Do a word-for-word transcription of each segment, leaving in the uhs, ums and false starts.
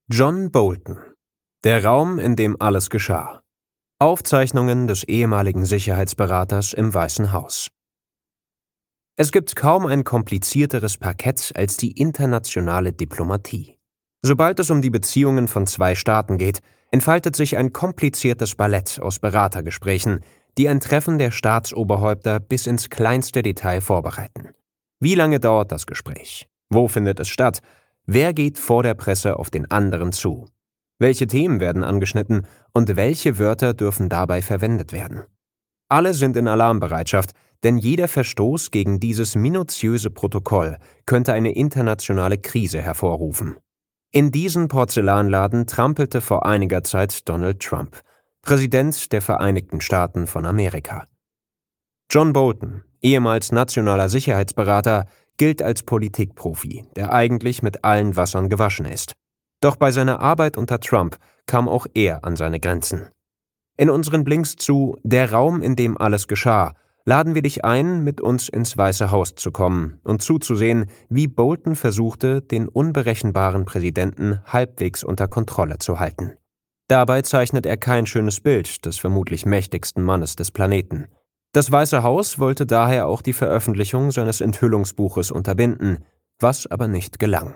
John Bolton. Der Raum, in dem alles geschah. Aufzeichnungen des ehemaligen Sicherheitsberaters im Weißen Haus. Es gibt kaum ein komplizierteres Parkett als die internationale Diplomatie. Sobald es um die Beziehungen von zwei Staaten geht, entfaltet sich ein kompliziertes Ballett aus Beratergesprächen, die ein Treffen der Staatsoberhäupter bis ins kleinste Detail vorbereiten. Wie lange dauert das Gespräch? Wo findet es statt? Wer geht vor der Presse auf den anderen zu? Welche Themen werden angeschnitten und welche Wörter dürfen dabei verwendet werden? Alle sind in Alarmbereitschaft, denn jeder Verstoß gegen dieses minutiöse Protokoll könnte eine internationale Krise hervorrufen. In diesen Porzellanladen trampelte vor einiger Zeit Donald Trump, Präsident der Vereinigten Staaten von Amerika. John Bolton, ehemals nationaler Sicherheitsberater, gilt als Politikprofi, der eigentlich mit allen Wassern gewaschen ist. Doch bei seiner Arbeit unter Trump kam auch er an seine Grenzen. In unseren Blinks zu »Der Raum, in dem alles geschah« laden wir dich ein, mit uns ins Weiße Haus zu kommen und zuzusehen, wie Bolton versuchte, den unberechenbaren Präsidenten halbwegs unter Kontrolle zu halten. Dabei zeichnet er kein schönes Bild des vermutlich mächtigsten Mannes des Planeten. Das Weiße Haus wollte daher auch die Veröffentlichung seines Enthüllungsbuches unterbinden, was aber nicht gelang.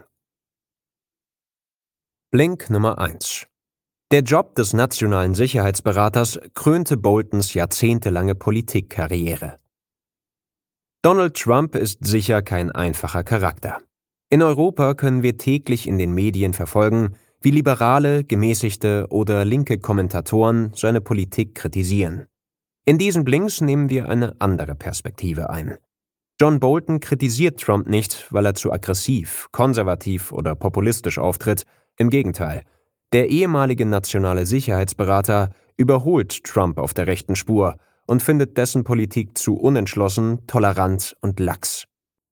Blink Nummer eins. Der Job des nationalen Sicherheitsberaters krönte Boltons jahrzehntelange Politikkarriere. Donald Trump ist sicher kein einfacher Charakter. In Europa können wir täglich in den Medien verfolgen, wie liberale, gemäßigte oder linke Kommentatoren seine Politik kritisieren. In diesen Blinks nehmen wir eine andere Perspektive ein. John Bolton kritisiert Trump nicht, weil er zu aggressiv, konservativ oder populistisch auftritt. Im Gegenteil, der ehemalige nationale Sicherheitsberater überholt Trump auf der rechten Spur und findet dessen Politik zu unentschlossen, tolerant und lax.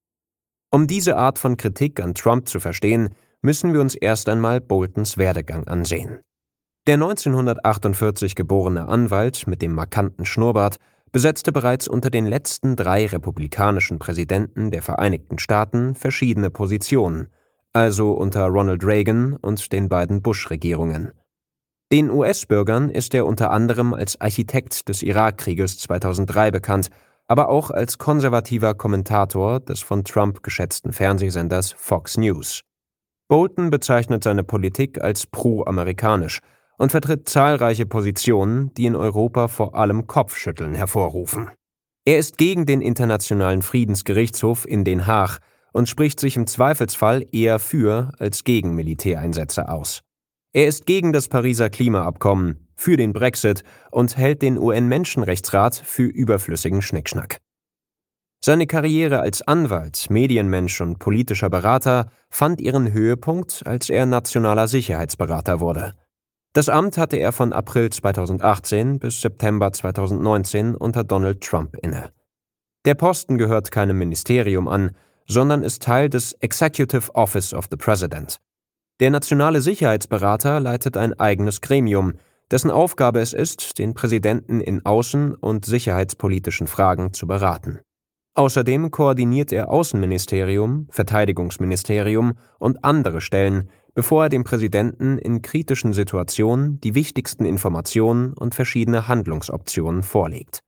Um diese Art von Kritik an Trump zu verstehen, müssen wir uns erst einmal Boltons Werdegang ansehen. Der neunzehnhundertachtundvierzig geborene Anwalt mit dem markanten Schnurrbart besetzte bereits unter den letzten drei republikanischen Präsidenten der Vereinigten Staaten verschiedene Positionen, also unter Ronald Reagan und den beiden Bush-Regierungen. Den U S-Bürgern ist er unter anderem als Architekt des Irakkrieges zweitausenddrei bekannt, aber auch als konservativer Kommentator des von Trump geschätzten Fernsehsenders Fox News. Bolton bezeichnet seine Politik als pro-amerikanisch und vertritt zahlreiche Positionen, die in Europa vor allem Kopfschütteln hervorrufen. Er ist gegen den Internationalen Friedensgerichtshof in Den Haag und spricht sich im Zweifelsfall eher für als gegen Militäreinsätze aus. Er ist gegen das Pariser Klimaabkommen, für den Brexit und hält den U N-Menschenrechtsrat für überflüssigen Schnickschnack. Seine Karriere als Anwalt, Medienmensch und politischer Berater fand ihren Höhepunkt, als er nationaler Sicherheitsberater wurde. Das Amt hatte er von April zweitausendachtzehn bis September zweitausendneunzehn unter Donald Trump inne. Der Posten gehört keinem Ministerium an, sondern ist Teil des Executive Office of the President. Der nationale Sicherheitsberater leitet ein eigenes Gremium, dessen Aufgabe es ist, den Präsidenten in außen- und sicherheitspolitischen Fragen zu beraten. Außerdem koordiniert er Außenministerium, Verteidigungsministerium und andere Stellen, bevor er dem Präsidenten in kritischen Situationen die wichtigsten Informationen und verschiedene Handlungsoptionen vorlegt.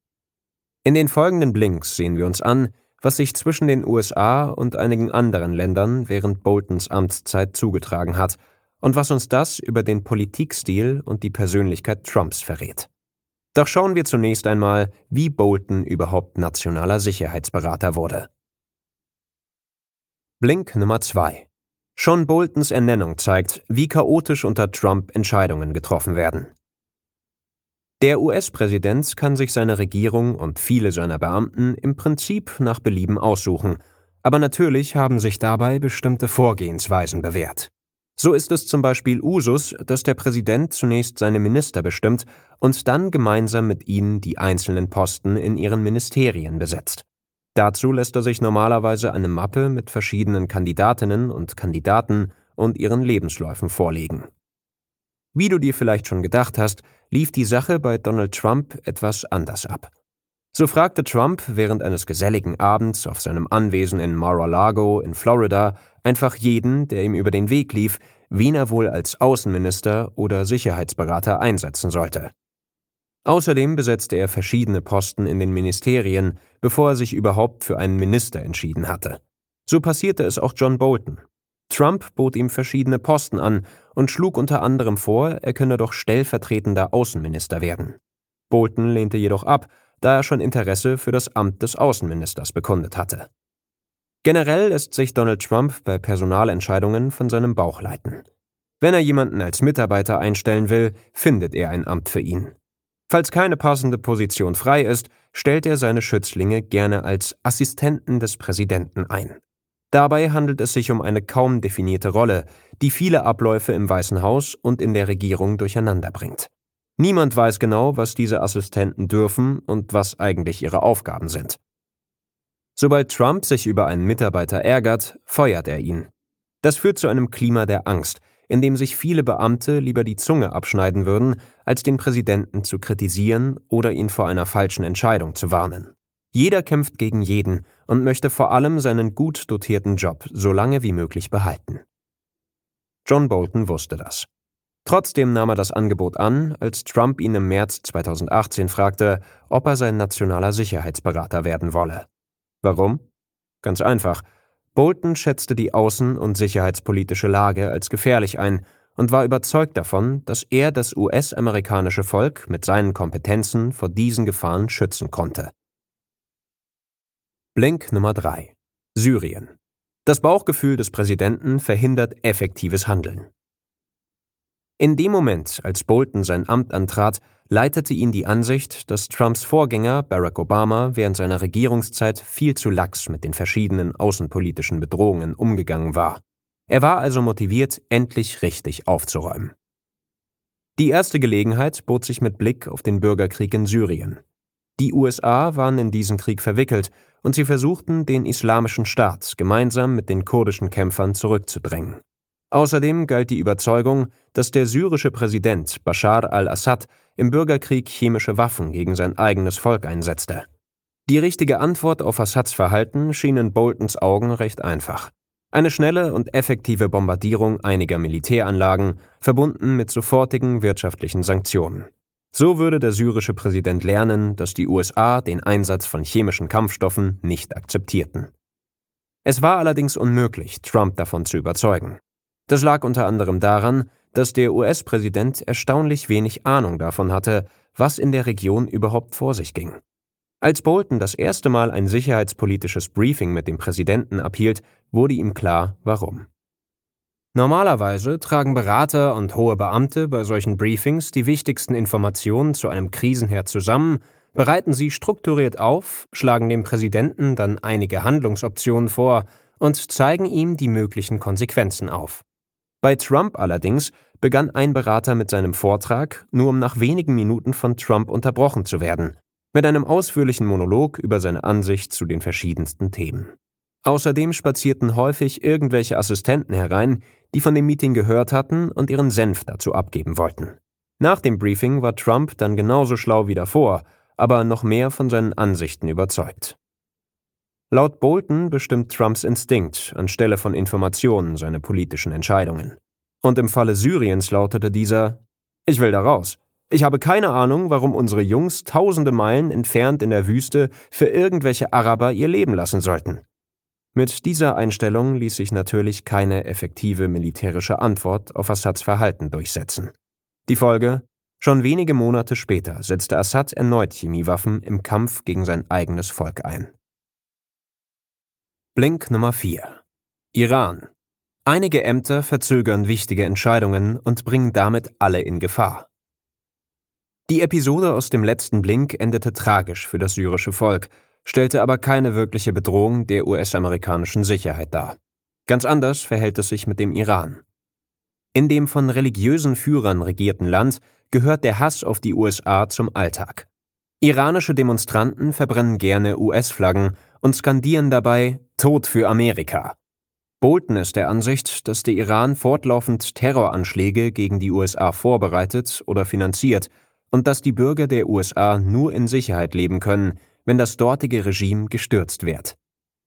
In den folgenden Blinks sehen wir uns an, was sich zwischen den U S A und einigen anderen Ländern während Boltons Amtszeit zugetragen hat und was uns das über den Politikstil und die Persönlichkeit Trumps verrät. Doch schauen wir zunächst einmal, wie Bolton überhaupt nationaler Sicherheitsberater wurde. Blink Nummer zwei. Schon Boltons Ernennung zeigt, wie chaotisch unter Trump Entscheidungen getroffen werden. Der U S-Präsident kann sich seine Regierung und viele seiner Beamten im Prinzip nach Belieben aussuchen, aber natürlich haben sich dabei bestimmte Vorgehensweisen bewährt. So ist es zum Beispiel Usus, dass der Präsident zunächst seine Minister bestimmt und dann gemeinsam mit ihnen die einzelnen Posten in ihren Ministerien besetzt. Dazu lässt er sich normalerweise eine Mappe mit verschiedenen Kandidatinnen und Kandidaten und ihren Lebensläufen vorlegen. Wie du dir vielleicht schon gedacht hast, lief die Sache bei Donald Trump etwas anders ab. So fragte Trump während eines geselligen Abends auf seinem Anwesen in Mar-a-Lago in Florida einfach jeden, der ihm über den Weg lief, wen er wohl als Außenminister oder Sicherheitsberater einsetzen sollte. Außerdem besetzte er verschiedene Posten in den Ministerien, bevor er sich überhaupt für einen Minister entschieden hatte. So passierte es auch John Bolton. Trump bot ihm verschiedene Posten an und schlug unter anderem vor, er könne doch stellvertretender Außenminister werden. Bolton lehnte jedoch ab, da er schon Interesse für das Amt des Außenministers bekundet hatte. Generell lässt sich Donald Trump bei Personalentscheidungen von seinem Bauch leiten. Wenn er jemanden als Mitarbeiter einstellen will, findet er ein Amt für ihn. Falls keine passende Position frei ist, stellt er seine Schützlinge gerne als Assistenten des Präsidenten ein. Dabei handelt es sich um eine kaum definierte Rolle, die viele Abläufe im Weißen Haus und in der Regierung durcheinanderbringt. Niemand weiß genau, was diese Assistenten dürfen und was eigentlich ihre Aufgaben sind. Sobald Trump sich über einen Mitarbeiter ärgert, feuert er ihn. Das führt zu einem Klima der Angst, in dem sich viele Beamte lieber die Zunge abschneiden würden, als den Präsidenten zu kritisieren oder ihn vor einer falschen Entscheidung zu warnen. Jeder kämpft gegen jeden und möchte vor allem seinen gut dotierten Job so lange wie möglich behalten. John Bolton wusste das. Trotzdem nahm er das Angebot an, als Trump ihn im März zweitausendachtzehn fragte, ob er sein nationaler Sicherheitsberater werden wolle. Warum? Ganz einfach. Bolton schätzte die außen- und sicherheitspolitische Lage als gefährlich ein und war überzeugt davon, dass er das U S-amerikanische Volk mit seinen Kompetenzen vor diesen Gefahren schützen konnte. Blink Nummer drei. Syrien. Das Bauchgefühl des Präsidenten verhindert effektives Handeln. In dem Moment, als Bolton sein Amt antrat, leitete ihn die Ansicht, dass Trumps Vorgänger Barack Obama während seiner Regierungszeit viel zu lax mit den verschiedenen außenpolitischen Bedrohungen umgegangen war. Er war also motiviert, endlich richtig aufzuräumen. Die erste Gelegenheit bot sich mit Blick auf den Bürgerkrieg in Syrien. Die U S A waren in diesen Krieg verwickelt und sie versuchten, den Islamischen Staat gemeinsam mit den kurdischen Kämpfern zurückzudrängen. Außerdem galt die Überzeugung, dass der syrische Präsident Bashar al-Assad im Bürgerkrieg chemische Waffen gegen sein eigenes Volk einsetzte. Die richtige Antwort auf Assads Verhalten schien in Boltons Augen recht einfach. Eine schnelle und effektive Bombardierung einiger Militäranlagen, verbunden mit sofortigen wirtschaftlichen Sanktionen. So würde der syrische Präsident lernen, dass die U S A den Einsatz von chemischen Kampfstoffen nicht akzeptierten. Es war allerdings unmöglich, Trump davon zu überzeugen. Das lag unter anderem daran, dass der U S-Präsident erstaunlich wenig Ahnung davon hatte, was in der Region überhaupt vor sich ging. Als Bolton das erste Mal ein sicherheitspolitisches Briefing mit dem Präsidenten abhielt, wurde ihm klar, warum. Normalerweise tragen Berater und hohe Beamte bei solchen Briefings die wichtigsten Informationen zu einem Krisenherd zusammen, bereiten sie strukturiert auf, schlagen dem Präsidenten dann einige Handlungsoptionen vor und zeigen ihm die möglichen Konsequenzen auf. Bei Trump allerdings begann ein Berater mit seinem Vortrag, nur um nach wenigen Minuten von Trump unterbrochen zu werden, mit einem ausführlichen Monolog über seine Ansicht zu den verschiedensten Themen. Außerdem spazierten häufig irgendwelche Assistenten herein, die von dem Meeting gehört hatten und ihren Senf dazu abgeben wollten. Nach dem Briefing war Trump dann genauso schlau wie davor, aber noch mehr von seinen Ansichten überzeugt. Laut Bolton bestimmt Trumps Instinkt anstelle von Informationen seine politischen Entscheidungen. Und im Falle Syriens lautete dieser: Ich will da raus. Ich habe keine Ahnung, warum unsere Jungs tausende Meilen entfernt in der Wüste für irgendwelche Araber ihr Leben lassen sollten. Mit dieser Einstellung ließ sich natürlich keine effektive militärische Antwort auf Assads Verhalten durchsetzen. Die Folge: Schon wenige Monate später setzte Assad erneut Chemiewaffen im Kampf gegen sein eigenes Volk ein. Blink Nummer vier. Iran. Einige Ämter verzögern wichtige Entscheidungen und bringen damit alle in Gefahr. Die Episode aus dem letzten Blink endete tragisch für das syrische Volk, stellte aber keine wirkliche Bedrohung der U S-amerikanischen Sicherheit dar. Ganz anders verhält es sich mit dem Iran. In dem von religiösen Führern regierten Land gehört der Hass auf die U S A zum Alltag. Iranische Demonstranten verbrennen gerne U S-Flaggen und skandieren dabei »Tod für Amerika«. Bolton ist der Ansicht, dass der Iran fortlaufend Terroranschläge gegen die U S A vorbereitet oder finanziert und dass die Bürger der U S A nur in Sicherheit leben können, wenn das dortige Regime gestürzt wird.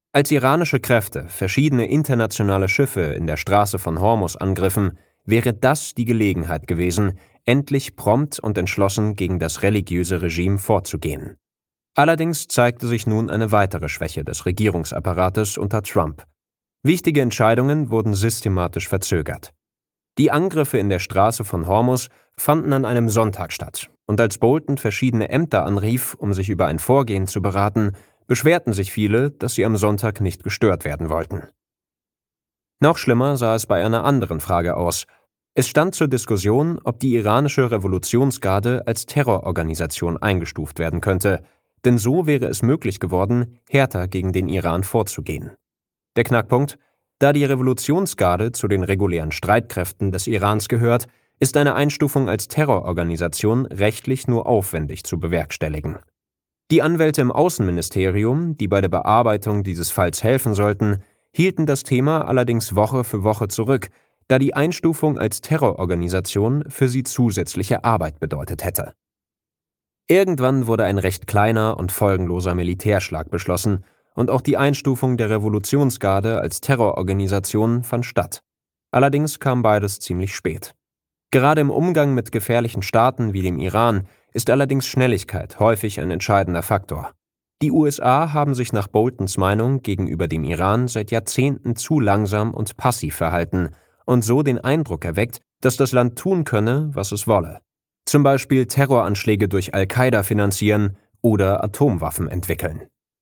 Als iranische Kräfte verschiedene internationale Schiffe in der Straße von Hormuz angriffen, wäre das die Gelegenheit gewesen, endlich prompt und entschlossen gegen das religiöse Regime vorzugehen. Allerdings zeigte sich nun eine weitere Schwäche des Regierungsapparates unter Trump. Wichtige Entscheidungen wurden systematisch verzögert. Die Angriffe in der Straße von Hormuz fanden an einem Sonntag statt, und als Bolton verschiedene Ämter anrief, um sich über ein Vorgehen zu beraten, beschwerten sich viele, dass sie am Sonntag nicht gestört werden wollten. Noch schlimmer sah es bei einer anderen Frage aus. Es stand zur Diskussion, ob die iranische Revolutionsgarde als Terrororganisation eingestuft werden könnte, denn so wäre es möglich geworden, härter gegen den Iran vorzugehen. Der Knackpunkt: Da die Revolutionsgarde zu den regulären Streitkräften des Irans gehört, ist eine Einstufung als Terrororganisation rechtlich nur aufwendig zu bewerkstelligen. Die Anwälte im Außenministerium, die bei der Bearbeitung dieses Falls helfen sollten, hielten das Thema allerdings Woche für Woche zurück, da die Einstufung als Terrororganisation für sie zusätzliche Arbeit bedeutet hätte. Irgendwann wurde ein recht kleiner und folgenloser Militärschlag beschlossen, und auch die Einstufung der Revolutionsgarde als Terrororganisation fand statt. Allerdings kam beides ziemlich spät. Gerade im Umgang mit gefährlichen Staaten wie dem Iran ist allerdings Schnelligkeit häufig ein entscheidender Faktor. Die U S A haben sich nach Boltons Meinung gegenüber dem Iran seit Jahrzehnten zu langsam und passiv verhalten und so den Eindruck erweckt, dass das Land tun könne, was es wolle. Zum Beispiel Terroranschläge durch Al-Qaida finanzieren oder Atomwaffen entwickeln.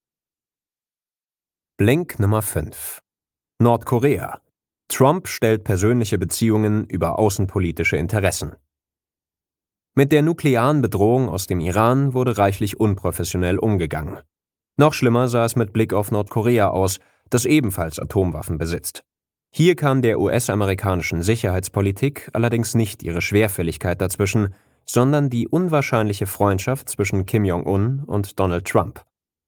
Blink Nummer fünf. Nordkorea. Trump stellt persönliche Beziehungen über außenpolitische Interessen. Mit der nuklearen Bedrohung aus dem Iran wurde reichlich unprofessionell umgegangen. Noch schlimmer sah es mit Blick auf Nordkorea aus, das ebenfalls Atomwaffen besitzt. Hier kam der U S-amerikanischen Sicherheitspolitik allerdings nicht ihre Schwerfälligkeit dazwischen, sondern die unwahrscheinliche Freundschaft zwischen Kim Jong-un und Donald Trump.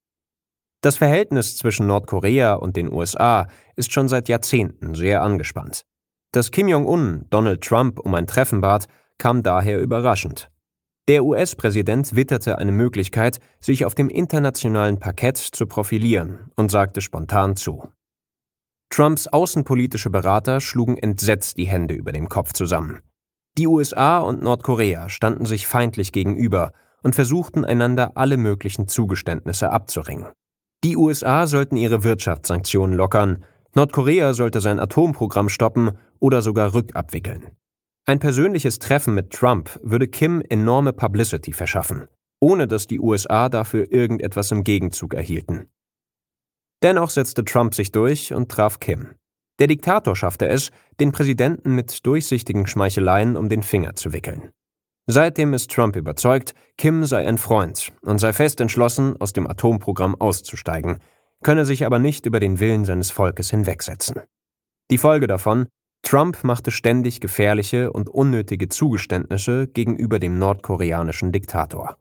Das Verhältnis zwischen Nordkorea und den U S A ist schon seit Jahrzehnten sehr angespannt. Dass Kim Jong-un Donald Trump um ein Treffen bat, kam daher überraschend. Der U S-Präsident witterte eine Möglichkeit, sich auf dem internationalen Parkett zu profilieren, und sagte spontan zu. Trumps außenpolitische Berater schlugen entsetzt die Hände über dem Kopf zusammen. Die U S A und Nordkorea standen sich feindlich gegenüber und versuchten einander alle möglichen Zugeständnisse abzuringen. Die U S A sollten ihre Wirtschaftssanktionen lockern, Nordkorea sollte sein Atomprogramm stoppen oder sogar rückabwickeln. Ein persönliches Treffen mit Trump würde Kim enorme Publicity verschaffen, ohne dass die U S A dafür irgendetwas im Gegenzug erhielten. Dennoch setzte Trump sich durch und traf Kim. Der Diktator schaffte es, den Präsidenten mit durchsichtigen Schmeicheleien um den Finger zu wickeln. Seitdem ist Trump überzeugt, Kim sei ein Freund und sei fest entschlossen, aus dem Atomprogramm auszusteigen, könne sich aber nicht über den Willen seines Volkes hinwegsetzen. Die Folge davon: Trump machte ständig gefährliche und unnötige Zugeständnisse gegenüber dem nordkoreanischen Diktator.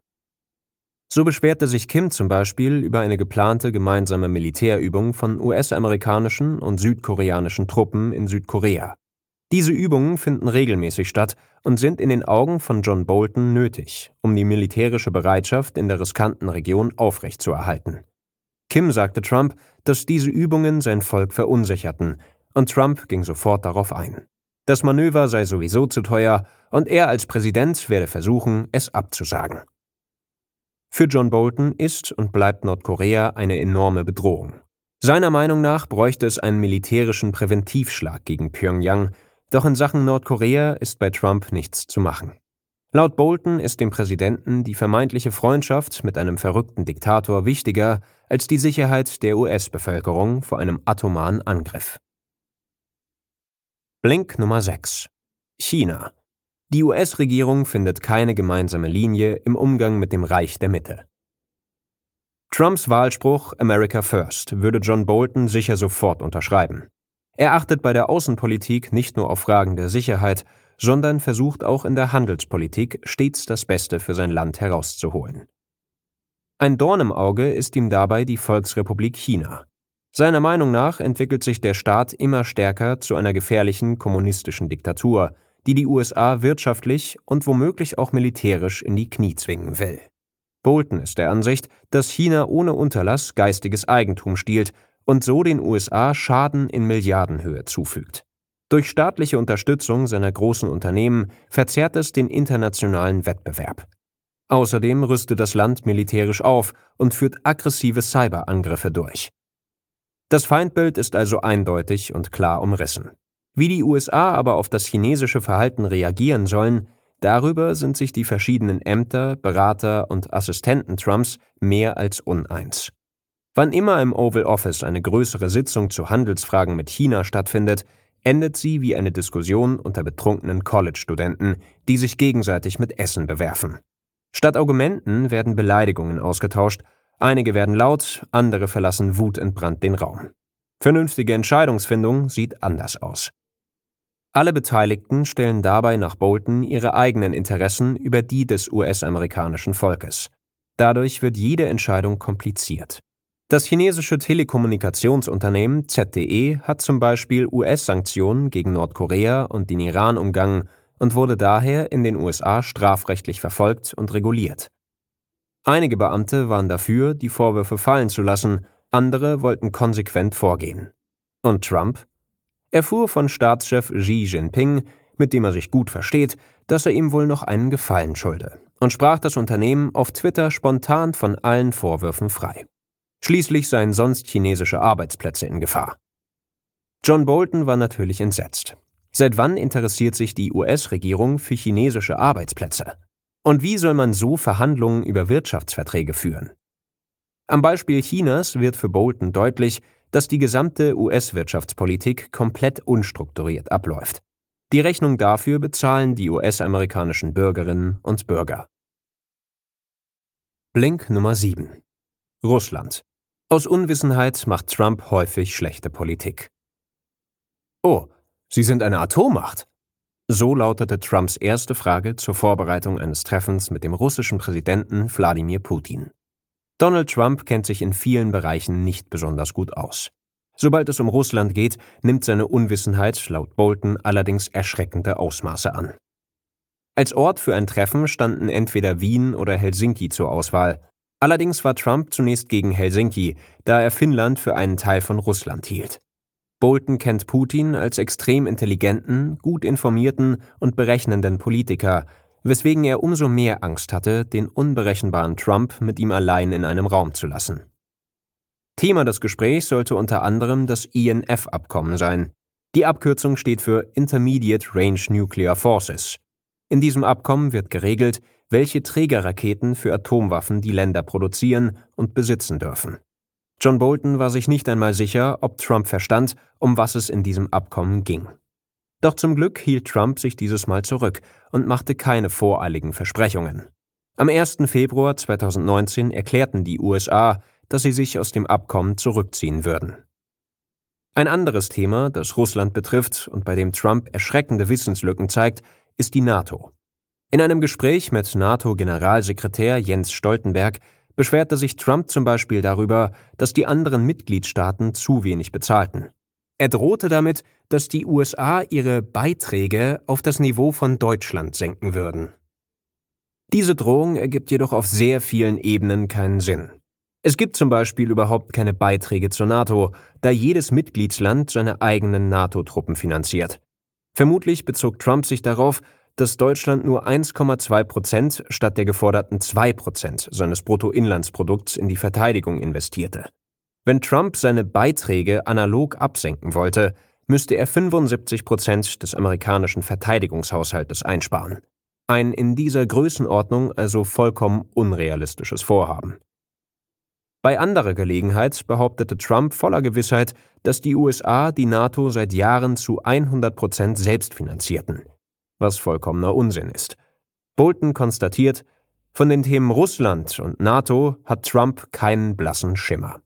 So beschwerte sich Kim zum Beispiel über eine geplante gemeinsame Militärübung von U S-amerikanischen und südkoreanischen Truppen in Südkorea. Diese Übungen finden regelmäßig statt und sind in den Augen von John Bolton nötig, um die militärische Bereitschaft in der riskanten Region aufrechtzuerhalten. Kim sagte Trump, dass diese Übungen sein Volk verunsicherten, und Trump ging sofort darauf ein. Das Manöver sei sowieso zu teuer und er als Präsident werde versuchen, es abzusagen. Für John Bolton ist und bleibt Nordkorea eine enorme Bedrohung. Seiner Meinung nach bräuchte es einen militärischen Präventivschlag gegen Pyongyang, doch in Sachen Nordkorea ist bei Trump nichts zu machen. Laut Bolton ist dem Präsidenten die vermeintliche Freundschaft mit einem verrückten Diktator wichtiger als die Sicherheit der U S-Bevölkerung vor einem atomaren Angriff. Blink Nummer sechs. China. Die U S-Regierung findet keine gemeinsame Linie im Umgang mit dem Reich der Mitte. Trumps Wahlspruch „America First" würde John Bolton sicher sofort unterschreiben. Er achtet bei der Außenpolitik nicht nur auf Fragen der Sicherheit, sondern versucht auch in der Handelspolitik stets das Beste für sein Land herauszuholen. Ein Dorn im Auge ist ihm dabei die Volksrepublik China. Seiner Meinung nach entwickelt sich der Staat immer stärker zu einer gefährlichen kommunistischen Diktatur, die die U S A wirtschaftlich und womöglich auch militärisch in die Knie zwingen will. Bolton ist der Ansicht, dass China ohne Unterlass geistiges Eigentum stiehlt und so den U S A Schaden in Milliardenhöhe zufügt. Durch staatliche Unterstützung seiner großen Unternehmen verzerrt es den internationalen Wettbewerb. Außerdem rüstet das Land militärisch auf und führt aggressive Cyberangriffe durch. Das Feindbild ist also eindeutig und klar umrissen. Wie die U S A aber auf das chinesische Verhalten reagieren sollen, darüber sind sich die verschiedenen Ämter, Berater und Assistenten Trumps mehr als uneins. Wann immer im Oval Office eine größere Sitzung zu Handelsfragen mit China stattfindet, endet sie wie eine Diskussion unter betrunkenen College-Studenten, die sich gegenseitig mit Essen bewerfen. Statt Argumenten werden Beleidigungen ausgetauscht, einige werden laut, andere verlassen wutentbrannt den Raum. Vernünftige Entscheidungsfindung sieht anders aus. Alle Beteiligten stellen dabei nach Bolton ihre eigenen Interessen über die des U S-amerikanischen Volkes. Dadurch wird jede Entscheidung kompliziert. Das chinesische Telekommunikationsunternehmen Z T E hat zum Beispiel U S-Sanktionen gegen Nordkorea und den Iran umgangen und wurde daher in den U S A strafrechtlich verfolgt und reguliert. Einige Beamte waren dafür, die Vorwürfe fallen zu lassen, andere wollten konsequent vorgehen. Und Trump? Er fuhr von Staatschef Xi Jinping, mit dem er sich gut versteht, dass er ihm wohl noch einen Gefallen schulde, und sprach das Unternehmen auf Twitter spontan von allen Vorwürfen frei. Schließlich seien sonst chinesische Arbeitsplätze in Gefahr. John Bolton war natürlich entsetzt. Seit wann interessiert sich die U S-Regierung für chinesische Arbeitsplätze? Und wie soll man so Verhandlungen über Wirtschaftsverträge führen? Am Beispiel Chinas wird für Bolton deutlich, dass die gesamte U S-Wirtschaftspolitik komplett unstrukturiert abläuft. Die Rechnung dafür bezahlen die U S-amerikanischen Bürgerinnen und Bürger. Blink Nummer sieben. Russland. Aus Unwissenheit macht Trump häufig schlechte Politik. Oh, Sie sind eine Atommacht? So lautete Trumps erste Frage zur Vorbereitung eines Treffens mit dem russischen Präsidenten Wladimir Putin. Donald Trump kennt sich in vielen Bereichen nicht besonders gut aus. Sobald es um Russland geht, nimmt seine Unwissenheit laut Bolton allerdings erschreckende Ausmaße an. Als Ort für ein Treffen standen entweder Wien oder Helsinki zur Auswahl. Allerdings war Trump zunächst gegen Helsinki, da er Finnland für einen Teil von Russland hielt. Bolton kennt Putin als extrem intelligenten, gut informierten und berechnenden Politiker, weswegen er umso mehr Angst hatte, den unberechenbaren Trump mit ihm allein in einem Raum zu lassen. Thema des Gesprächs sollte unter anderem das I N F-Abkommen sein. Die Abkürzung steht für Intermediate Range Nuclear Forces. In diesem Abkommen wird geregelt, welche Trägerraketen für Atomwaffen die Länder produzieren und besitzen dürfen. John Bolton war sich nicht einmal sicher, ob Trump verstand, um was es in diesem Abkommen ging. Doch zum Glück hielt Trump sich dieses Mal zurück und machte keine voreiligen Versprechungen. Am ersten Februar zweitausendneunzehn erklärten die U S A, dass sie sich aus dem Abkommen zurückziehen würden. Ein anderes Thema, das Russland betrifft und bei dem Trump erschreckende Wissenslücken zeigt, ist die NATO. In einem Gespräch mit NATO-Generalsekretär Jens Stoltenberg beschwerte sich Trump zum Beispiel darüber, dass die anderen Mitgliedstaaten zu wenig bezahlten. Er drohte damit, dass die U S A ihre Beiträge auf das Niveau von Deutschland senken würden. Diese Drohung ergibt jedoch auf sehr vielen Ebenen keinen Sinn. Es gibt zum Beispiel überhaupt keine Beiträge zur NATO, da jedes Mitgliedsland seine eigenen NATO-Truppen finanziert. Vermutlich bezog Trump sich darauf, dass Deutschland nur eins Komma zwei Prozent statt der geforderten zwei Prozent seines Bruttoinlandsprodukts in die Verteidigung investierte. Wenn Trump seine Beiträge analog absenken wollte, müsste er fünfundsiebzig Prozent des amerikanischen Verteidigungshaushaltes einsparen. Ein in dieser Größenordnung also vollkommen unrealistisches Vorhaben. Bei anderer Gelegenheit behauptete Trump voller Gewissheit, dass die U S A die NATO seit Jahren zu hundert Prozent selbst finanzierten, was vollkommener Unsinn ist. Bolton konstatiert, von den Themen Russland und NATO hat Trump keinen blassen Schimmer.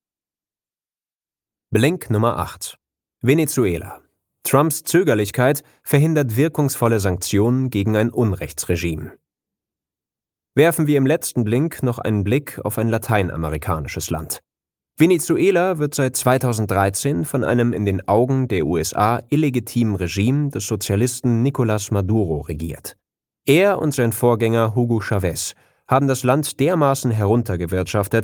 Blink Nummer acht. Venezuela. Trumps Zögerlichkeit verhindert wirkungsvolle Sanktionen gegen ein Unrechtsregime. Werfen wir im letzten Blink noch einen Blick auf ein lateinamerikanisches Land. Venezuela wird seit zweitausenddreizehn von einem in den Augen der U S A illegitimen Regime des Sozialisten Nicolás Maduro regiert. Er und sein Vorgänger Hugo Chávez haben das Land dermaßen heruntergewirtschaftet,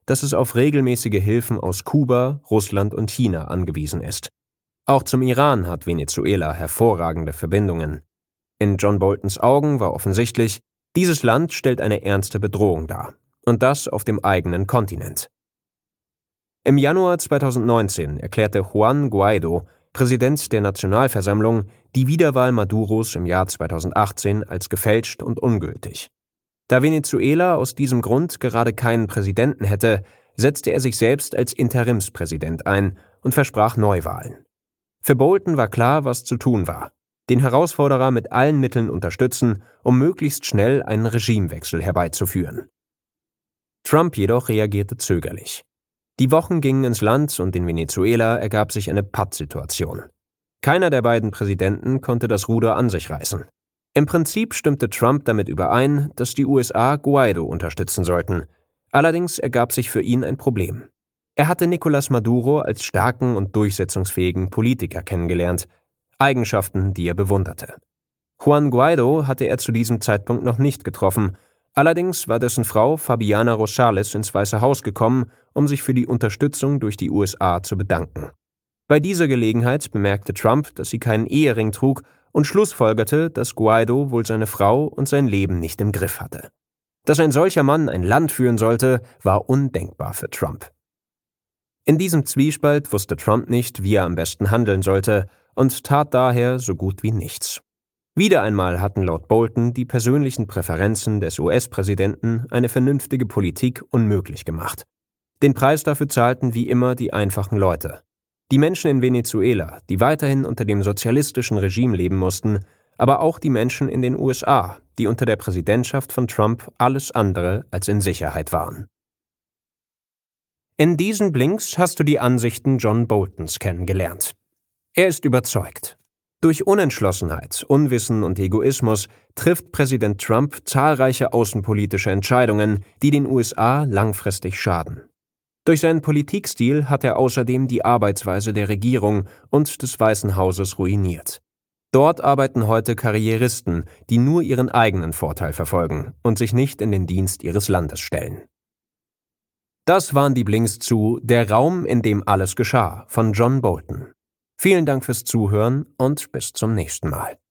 dass es auf regelmäßige Hilfen aus Kuba, Russland und China angewiesen ist. Auch zum Iran hat Venezuela hervorragende Verbindungen. In John Boltons Augen war offensichtlich, dieses Land stellt eine ernste Bedrohung dar. Und das auf dem eigenen Kontinent. Im Januar zweitausendneunzehn erklärte Juan Guaido, Präsident der Nationalversammlung, die Wiederwahl Maduros im Jahr zweitausendachtzehn als gefälscht und ungültig. Da Venezuela aus diesem Grund gerade keinen Präsidenten hätte, setzte er sich selbst als Interimspräsident ein und versprach Neuwahlen. Für Bolton war klar, was zu tun war: Den Herausforderer mit allen Mitteln unterstützen, um möglichst schnell einen Regimewechsel herbeizuführen. Trump jedoch reagierte zögerlich. Die Wochen gingen ins Land und in Venezuela ergab sich eine Pattsituation. Keiner der beiden Präsidenten konnte das Ruder an sich reißen. Im Prinzip stimmte Trump damit überein, dass die U S A Guaido unterstützen sollten. Allerdings ergab sich für ihn ein Problem. Er hatte Nicolás Maduro als starken und durchsetzungsfähigen Politiker kennengelernt, Eigenschaften, die er bewunderte. Juan Guaido hatte er zu diesem Zeitpunkt noch nicht getroffen, allerdings war dessen Frau Fabiana Rosales ins Weiße Haus gekommen, um sich für die Unterstützung durch die U S A zu bedanken. Bei dieser Gelegenheit bemerkte Trump, dass sie keinen Ehering trug und schlussfolgerte, dass Guaido wohl seine Frau und sein Leben nicht im Griff hatte. Dass ein solcher Mann ein Land führen sollte, war undenkbar für Trump. In diesem Zwiespalt wusste Trump nicht, wie er am besten handeln sollte und tat daher so gut wie nichts. Wieder einmal hatten laut Bolton die persönlichen Präferenzen des U S-Präsidenten eine vernünftige Politik unmöglich gemacht. Den Preis dafür zahlten wie immer die einfachen Leute. Die Menschen in Venezuela, die weiterhin unter dem sozialistischen Regime leben mussten, aber auch die Menschen in den U S A, die unter der Präsidentschaft von Trump alles andere als in Sicherheit waren. In diesen Blinks hast du die Ansichten John Boltons kennengelernt. Er ist überzeugt. Durch Unentschlossenheit, Unwissen und Egoismus trifft Präsident Trump zahlreiche außenpolitische Entscheidungen, die den U S A langfristig schaden. Durch seinen Politikstil hat er außerdem die Arbeitsweise der Regierung und des Weißen Hauses ruiniert. Dort arbeiten heute Karrieristen, die nur ihren eigenen Vorteil verfolgen und sich nicht in den Dienst ihres Landes stellen. Das waren die Blinks zu Der Raum, in dem alles geschah von John Bolton. Vielen Dank fürs Zuhören und bis zum nächsten Mal.